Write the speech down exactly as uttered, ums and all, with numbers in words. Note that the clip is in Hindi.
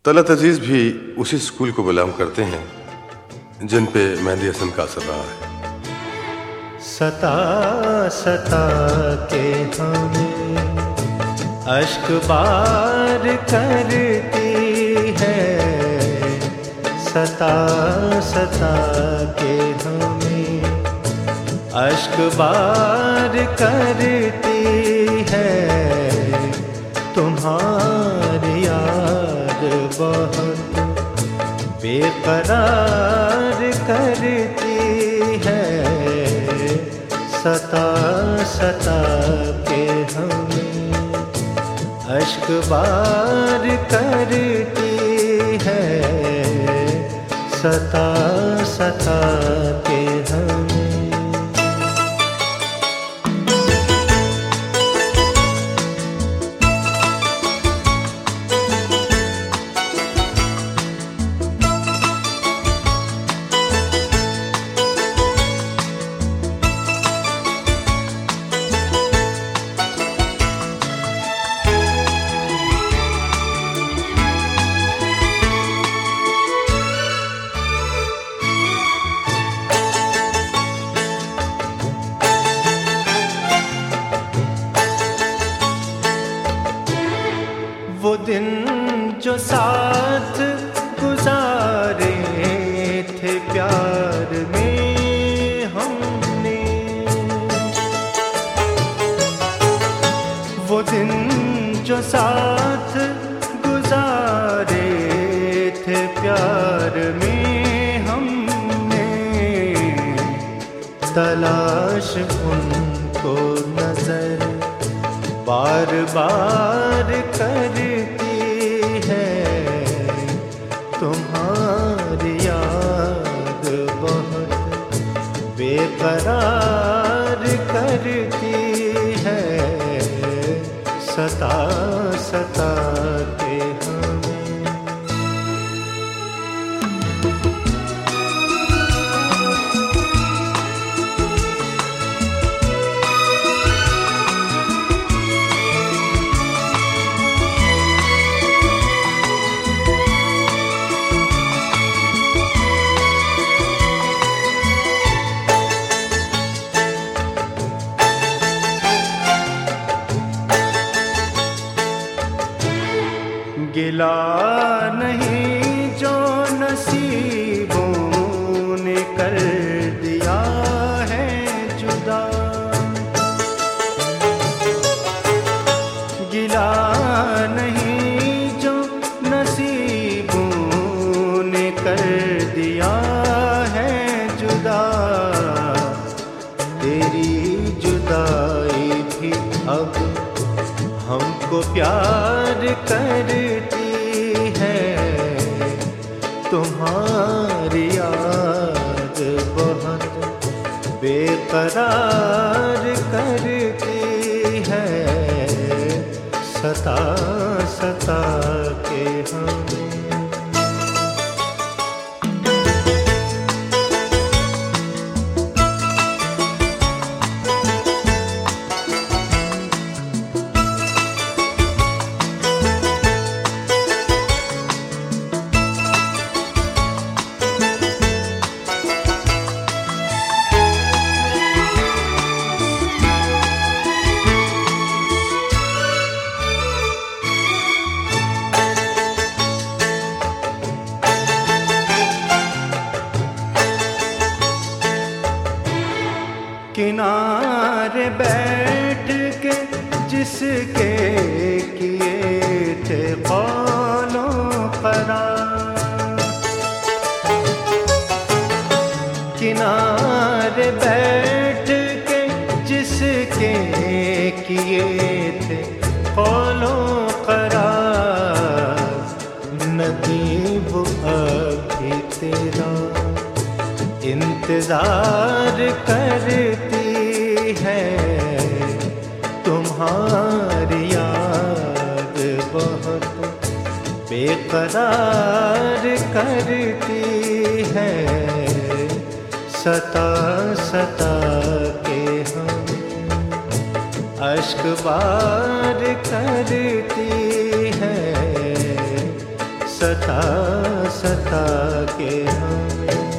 तलत अजीज भी उसी स्कूल को बिलोंग करते हैं जिन पे मेहंदी हसन का असर रहा है। सता सता के हमें अश्क बार करती है, सता सता के हमें अश्क बार करती है। तुम्हारी याद बहुत बेकरार करती है, सता सता के हमें अश्क बार करती है, सता सता के हमें। वो दिन जो साथ गुजारे थे प्यार में हमने, वो दिन जो साथ गुजारे थे प्यार में हमने, तलाश उनको नजर बार बार करती है। तुम्हारी याद बहुत बेकरार करती है, सता सता के हमें। गिला नहीं जो नसीबों ने कर दिया है जुदा, गिला नहीं जो नसीबों ने कर दिया है जुदा। तेरी जुदाई भी अब हमको प्यार करती है, तुम्हारी याद बहुत बेकरार करती है, सता सता के हमें। किनारे बैठ के जिसके किए थे कौलों करार, किनारे बैठ के जिसके किए थे कौलों करार, नदीब अभी तेरा इंतजार करती है। तुम्हारी याद बहुत बेकरार करती है, सता सता के हमें अश्क बार करती है, सता सता के हमें